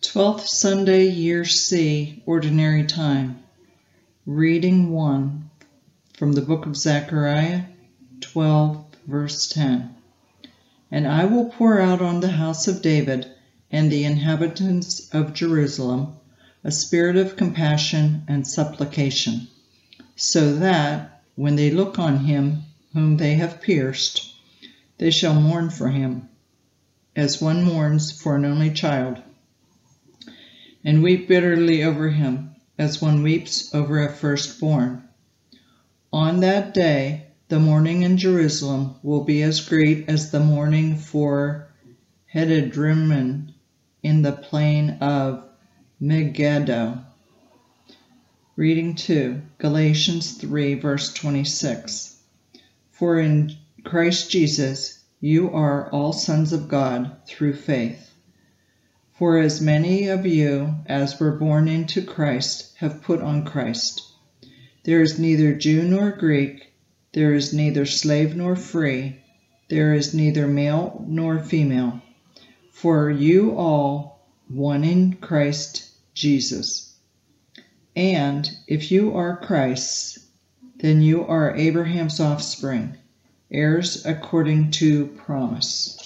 12th Sunday, Year C, Ordinary Time. Reading 1 from the book of Zechariah 12, verse 10. And I will pour out on the house of David and the inhabitants of Jerusalem a spirit of compassion and supplication, so that, when they look on him whom they have pierced, they shall mourn for him, as one mourns for an only child, and weep bitterly over him, as one weeps over a firstborn. On that day, the mourning in Jerusalem will be as great as the mourning for Hedadrimmon in the plain of Megiddo. Reading 2, Galatians 3, verse 26. For in Christ Jesus you are all sons of God through faith. For as many of you as were born into Christ have put on Christ. There is neither Jew nor Greek, there is neither slave nor free, there is neither male nor female, for you all one in Christ Jesus. And if you are Christ's, then you are Abraham's offspring, heirs according to promise.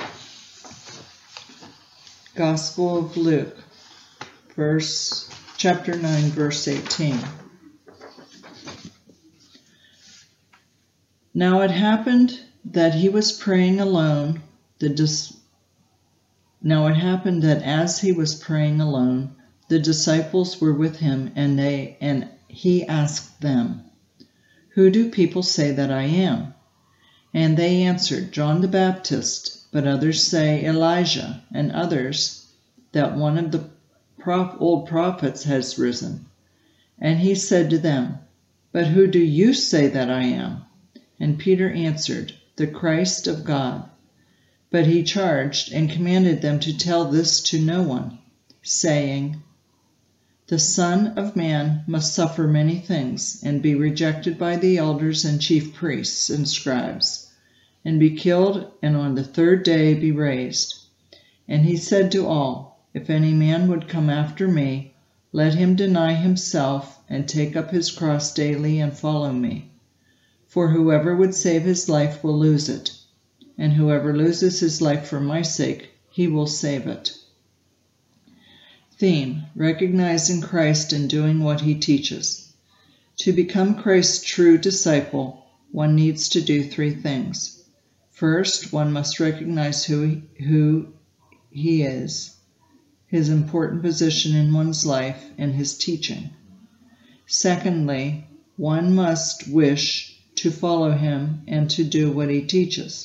Gospel of Luke, chapter 9, verse 18. Now it happened that he was praying alone. Now it happened that as he was praying alone, the disciples were with him, and he asked them, "Who do people say that I am?" And they answered, "John the Baptist, but others say Elijah, and others that one of the old prophets has risen." And he said to them, "But who do you say that I am?" And Peter answered, "The Christ of God." But he charged and commanded them to tell this to no one, saying, "The Son of Man must suffer many things, and be rejected by the elders and chief priests and scribes, and be killed, and on the third day be raised." And he said to all, "If any man would come after me, let him deny himself and take up his cross daily and follow me. For whoever would save his life will lose it, and whoever loses his life for my sake, he will save it." Theme: recognizing Christ and doing what he teaches. To become Christ's true disciple, one needs to do three things. First, one must recognize who he is, his important position in one's life, and his teaching. Secondly, one must wish to follow him and to do what he teaches.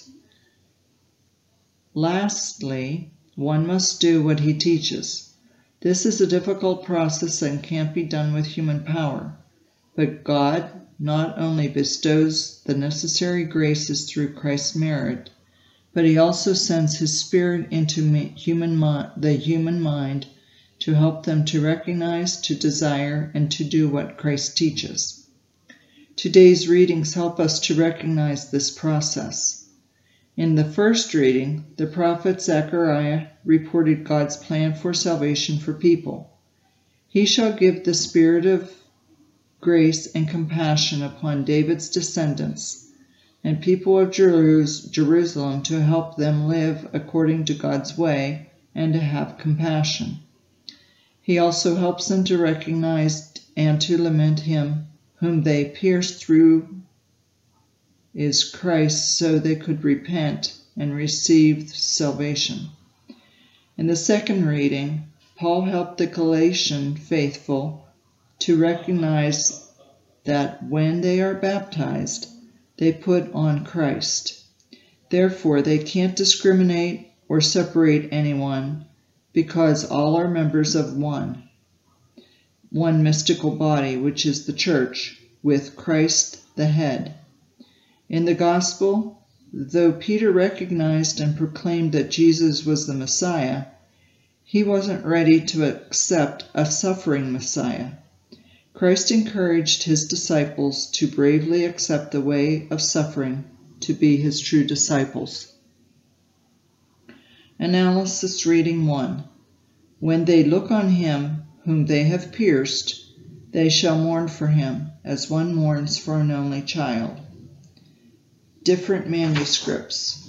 Lastly, one must do what he teaches. This is a difficult process and can't be done with human power, but God not only bestows the necessary graces through Christ's merit, but he also sends his Spirit into the human mind to help them to recognize, to desire, and to do what Christ teaches. Today's readings help us to recognize this process. In the first reading, the prophet Zechariah reported God's plan for salvation for people. He shall give the Spirit of grace and compassion upon David's descendants and people of Jerusalem to help them live according to God's way and to have compassion. He also helps them to recognize and to lament him whom they pierced through is Christ, so they could repent and receive salvation. In the second reading, Paul helped the Galatian faithful to recognize that when they are baptized, they put on Christ. Therefore, they can't discriminate or separate anyone, because all are members of one mystical body, which is the church, with Christ the head. In the gospel, though Peter recognized and proclaimed that Jesus was the Messiah, he wasn't ready to accept a suffering Messiah. Christ encouraged his disciples to bravely accept the way of suffering to be his true disciples. Analysis reading 1. When they look on him whom they have pierced, they shall mourn for him, as one mourns for an only child. Different manuscripts.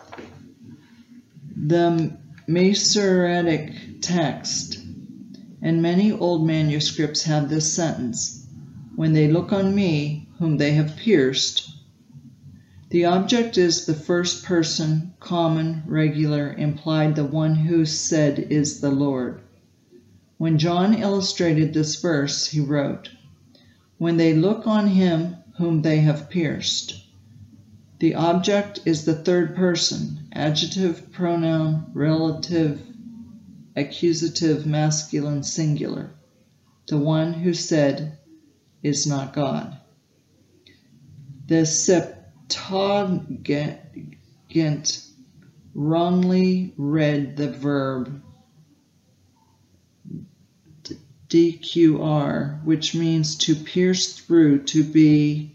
The Masoretic text and many old manuscripts have this sentence, "When they look on me, whom they have pierced." The object is the first person, common, regular, implied the one who said is the Lord. When John illustrated this verse, he wrote, "When they look on him whom they have pierced." The object is the third person, adjective, pronoun, relative, accusative, masculine, singular. The one who said is not God. The Septuagint wrongly read the verb DQR, which means to pierce through, to be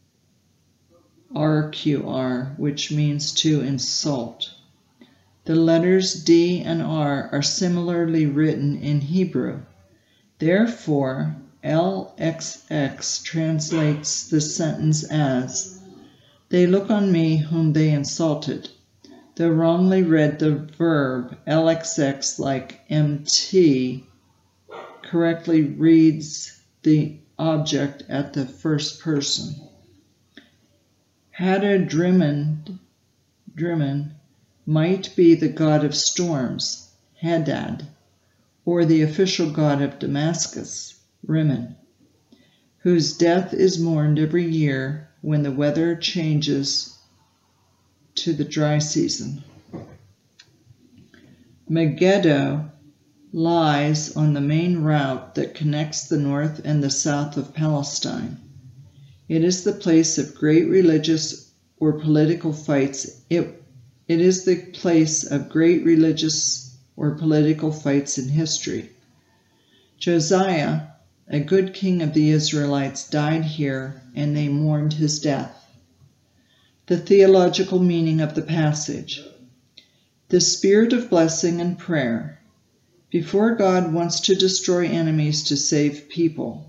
RQR, which means to insult. The letters D and R are similarly written in Hebrew. Therefore, LXX translates the sentence as, "They look on me whom they insulted." The wrongly read the verb LXX like MT correctly reads the object at the first person. Hadadrimmon might be the god of storms, Hadad, or the official god of Damascus, Rimmon, whose death is mourned every year when the weather changes to the dry season. Megiddo lies on the main route that connects the north and the south of Palestine. It is the place of great religious or political fights. It is the place of great religious or political fights in history. Josiah, a good king of the Israelites, died here, and they mourned his death. The theological meaning of the passage. The spirit of blessing and prayer. Before God wants to destroy enemies to save people,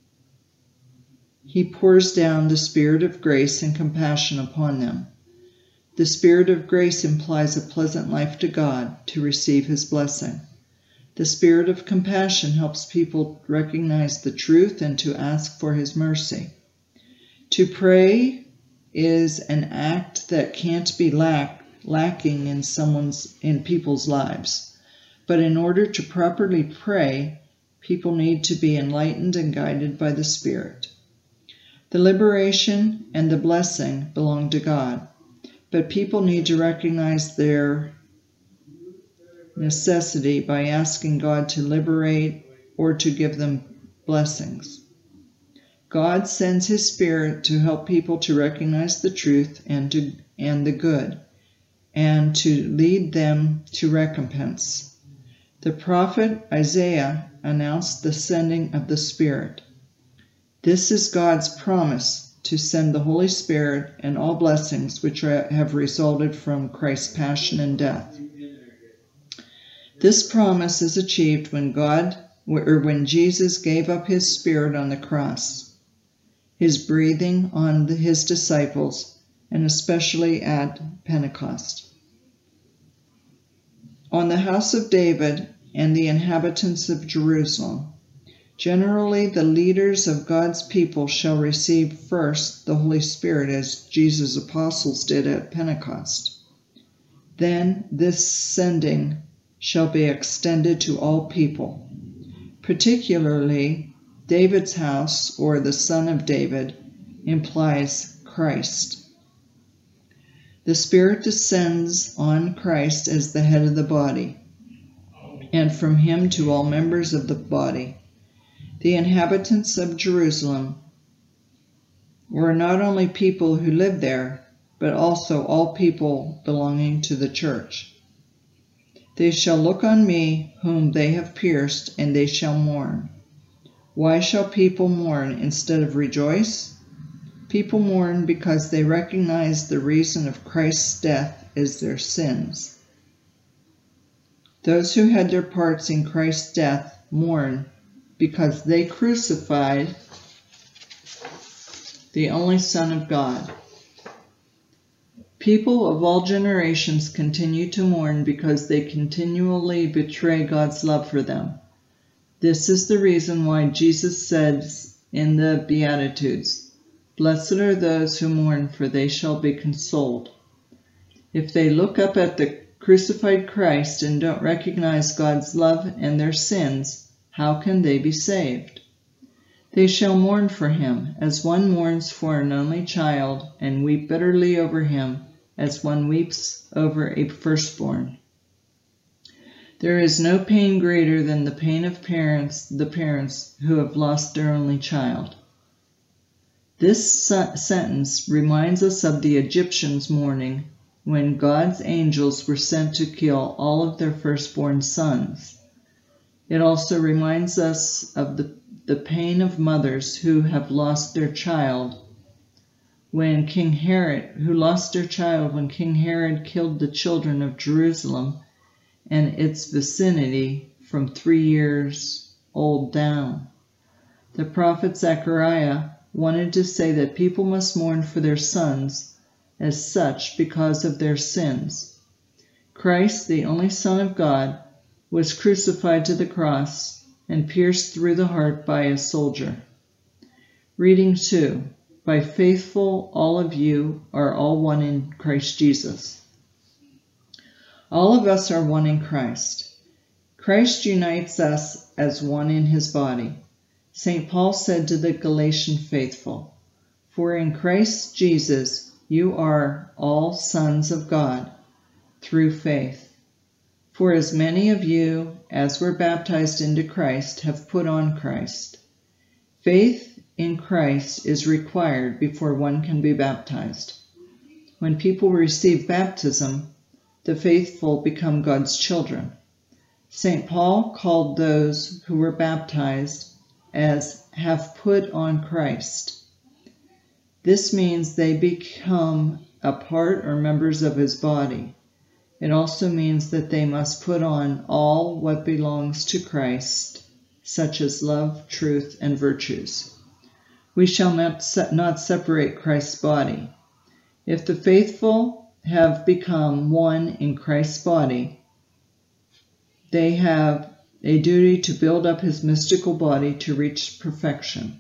he pours down the spirit of grace and compassion upon them. The spirit of grace implies a pleasant life to God to receive his blessing. The spirit of compassion helps people recognize the truth and to ask for his mercy. To pray is an act that can't be lacking in people's lives. But in order to properly pray, people need to be enlightened and guided by the Spirit. The liberation and the blessing belong to God, but people need to recognize their necessity by asking God to liberate or to give them blessings. God sends his Spirit to help people to recognize the truth and the good, and to lead them to recompense. The prophet Isaiah announced the sending of the Spirit. This is God's promise to send the Holy Spirit and all blessings which have resulted from Christ's passion and death. This promise is achieved when Jesus gave up his Spirit on the cross, his breathing on his disciples, and especially at Pentecost. On the house of David and the inhabitants of Jerusalem, generally the leaders of God's people shall receive first the Holy Spirit as Jesus' apostles did at Pentecost. Then this sending shall be extended to all people. Particularly, David's house, or the son of David, implies Christ. The Spirit descends on Christ as the head of the body, and from him to all members of the body. The inhabitants of Jerusalem were not only people who lived there, but also all people belonging to the church. They shall look on me whom they have pierced, and they shall mourn. Why shall people mourn instead of rejoice? People mourn because they recognize the reason of Christ's death is their sins. Those who had their parts in Christ's death mourn because they crucified the only Son of God. People of all generations continue to mourn because they continually betray God's love for them. This is the reason why Jesus says in the Beatitudes, "Blessed are those who mourn, for they shall be consoled." If they look up at the crucified Christ and don't recognize God's love and their sins, how can they be saved? They shall mourn for him, as one mourns for an only child, and weep bitterly over him, as one weeps over a firstborn. There is no pain greater than the pain of the parents who have lost their only child. This sentence reminds us of the Egyptians' mourning when God's angels were sent to kill all of their firstborn sons. It also reminds us of the pain of mothers who have lost their child when King Herod killed the children of Jerusalem and its vicinity from 3 years old down. The prophet Zechariah wanted to say that people must mourn for their sons as such because of their sins. Christ, the only Son of God, was crucified to the cross and pierced through the heart by a soldier. Reading 2. By faithful, all of you are all one in Christ Jesus. All of us are one in Christ. Christ unites us as one in his body. St. Paul said to the Galatian faithful, "For in Christ Jesus you are all sons of God, through faith. For as many of you as were baptized into Christ have put on Christ." Faith in Christ is required before one can be baptized. When people receive baptism, the faithful become God's children. St. Paul called those who were baptized as have put on Christ. This means they become a part or members of his body. It also means that they must put on all what belongs to Christ, such as love, truth, and virtues. We shall not separate Christ's body. If the faithful have become one in Christ's body, they have a duty to build up his mystical body to reach perfection.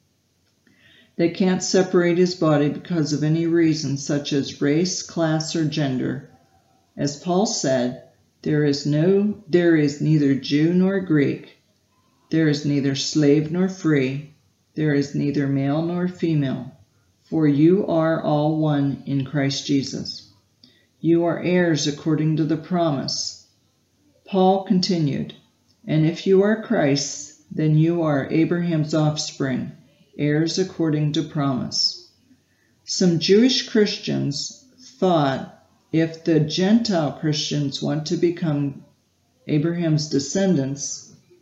They can't separate his body because of any reason such as race, class, or gender. As Paul said, there is neither Jew nor Greek, there is neither slave nor free, there is neither male nor female, for you are all one in Christ Jesus. You are heirs according to the promise. Paul continued, "And if you are Christ's, then you are Abraham's offspring, heirs according to promise." Some Jewish Christians thought if the Gentile Christians want to become Abraham's descendants,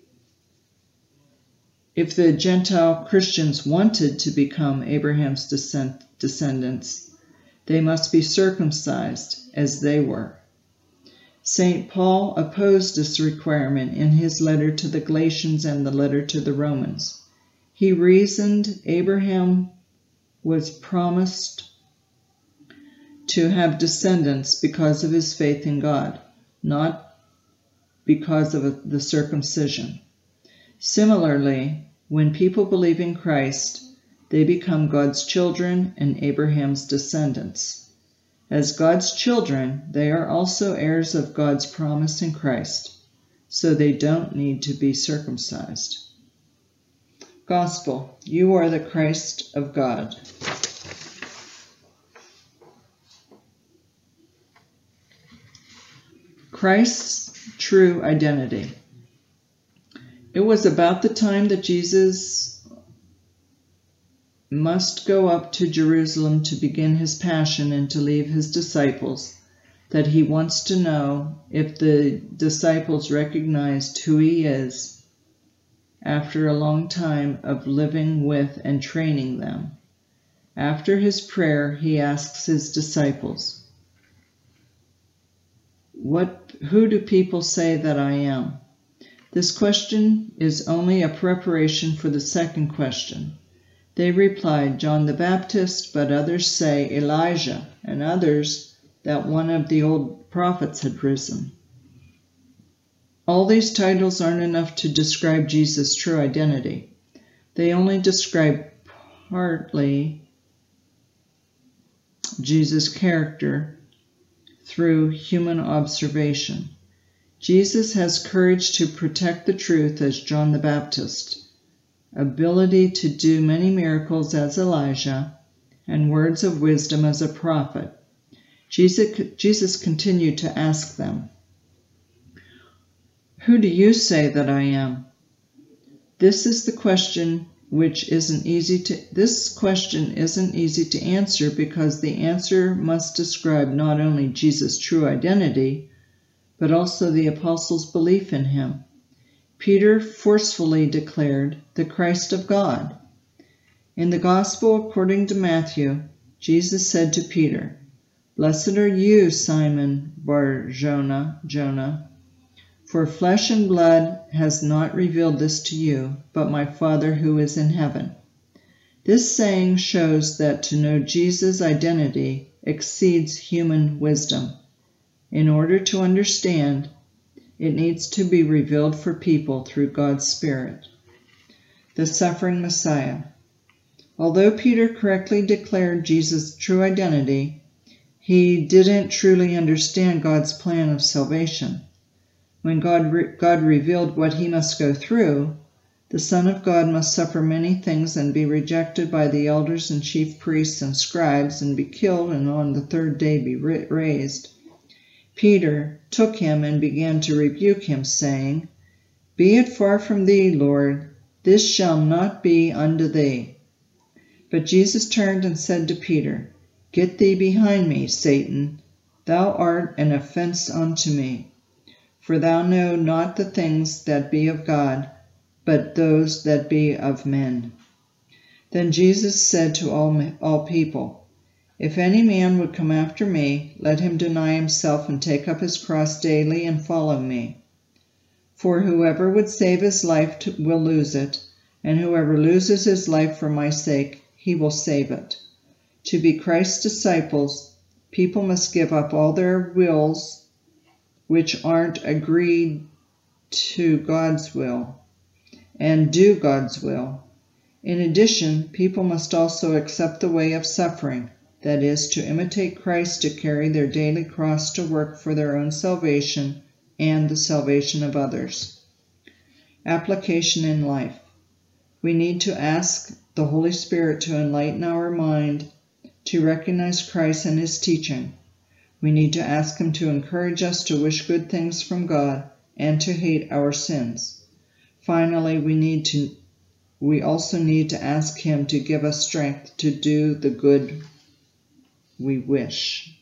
if the Gentile Christians wanted to become Abraham's descendants, they must be circumcised as they were. St. Paul opposed this requirement in his letter to the Galatians and the letter to the Romans. He reasoned Abraham was promised to have descendants because of his faith in God, not because of the circumcision. Similarly, when people believe in Christ, they become God's children and Abraham's descendants. As God's children, they are also heirs of God's promise in Christ, so they don't need to be circumcised. Gospel, you are the Christ of God. Christ's true identity. It was about the time that Jesus must go up to Jerusalem to begin his passion and to leave his disciples that he wants to know if the disciples recognized who he is after a long time of living with and training them. After his prayer, he asks his disciples, Who do people say that I am? This question is only a preparation for the second question. They replied, John the Baptist, but others say Elijah, and others that one of the old prophets had risen. All these titles aren't enough to describe Jesus' true identity. They only describe partly Jesus' character through human observation. Jesus has courage to protect the truth as John the Baptist, ability to do many miracles as Elijah, and words of wisdom as a prophet. Jesus continued to ask them, Who do you say that I am? This question isn't easy to answer because the answer must describe not only Jesus' true identity, but also the apostles' belief in him. Peter forcefully declared, the Christ of God. In the Gospel according to Matthew, Jesus said to Peter, Blessed are you, Simon Bar-Jonah, for flesh and blood has not revealed this to you, but my Father who is in heaven. This saying shows that to know Jesus' identity exceeds human wisdom. In order to understand, it needs to be revealed for people through God's Spirit. The suffering Messiah. Although Peter correctly declared Jesus' true identity, he didn't truly understand God's plan of salvation. When God revealed what he must go through, the Son of God must suffer many things and be rejected by the elders and chief priests and scribes and be killed and on the third day be raised. Peter took him and began to rebuke him, saying, Be it far from thee, Lord, this shall not be unto thee. But Jesus turned and said to Peter, Get thee behind me, Satan, thou art an offense unto me. For thou know not the things that be of God, but those that be of men. Then Jesus said to all people, If any man would come after me, let him deny himself and take up his cross daily and follow me. For whoever would save his life will lose it, and whoever loses his life for my sake, he will save it. To be Christ's disciples, people must give up all their wills which aren't agreed to God's will, and do God's will. In addition, people must also accept the way of suffering, that is, to imitate Christ, to carry their daily cross to work for their own salvation and the salvation of others. Application in life. We need to ask the Holy Spirit to enlighten our mind to recognize Christ and his teaching. We need to ask him to encourage us to wish good things from God and to hate our sins. Finally, we also need to ask him to give us strength to do the good we wish.